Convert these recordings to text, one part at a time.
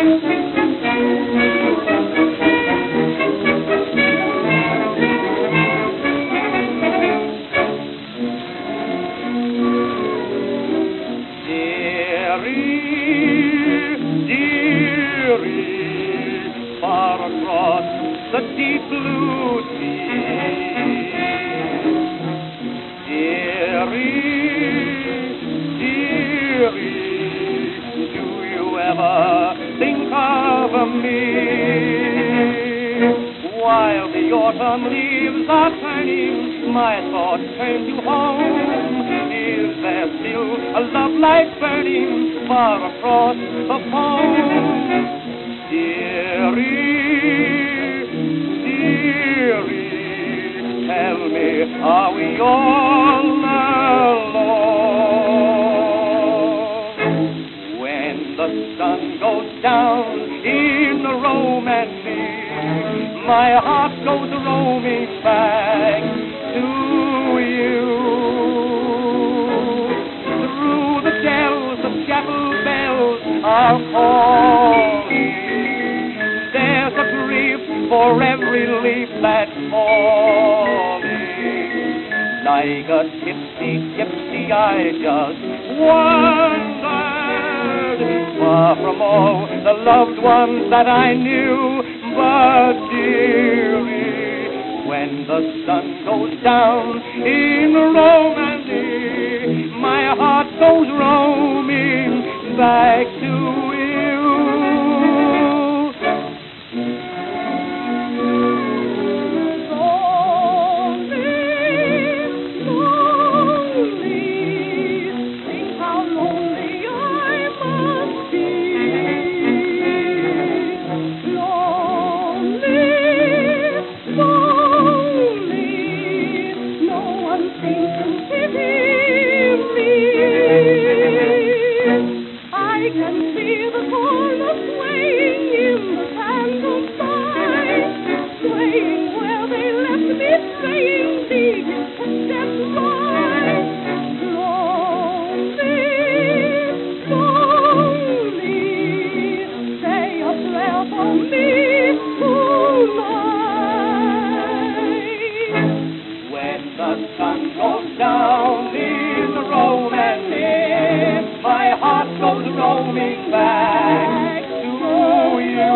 Dearie, far across the deep blue sea. Dearie, do you ever think of me? While the autumn leaves are turning, my thoughts turn to home. Is there still a love light burning far across the foam? Dearie, tell me, are we all alone? When the sun goes down in romance, my heart goes roaming back to you. Through the dells, the chapel bells are calling. There's a grief for every leaf that's falling. Like a gypsy, gypsy, I just wandered far from all the loved ones that I knew. But dearie, when the sun goes down in Romandie, my heart goes roaming back to you. I can see the corner swaying in the candlelight, swaying where they left me, straying deep to step right. Lonely, lonely, say a prayer for me tonight. When the sun goes down in the romance, my heart goes roaming back to you.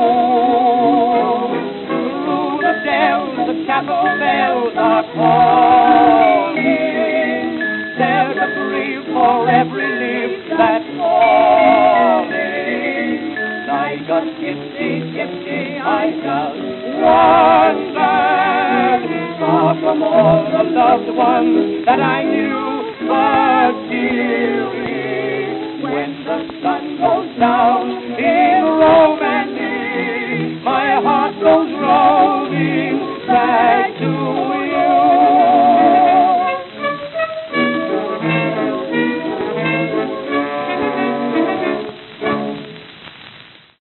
Through the dells, the chapel bells are calling. There's a grief for every leaf that's falling. Like a gypsy, gypsy, I just wandered far from all the loved ones that I knew. But dearie, when the sun goes down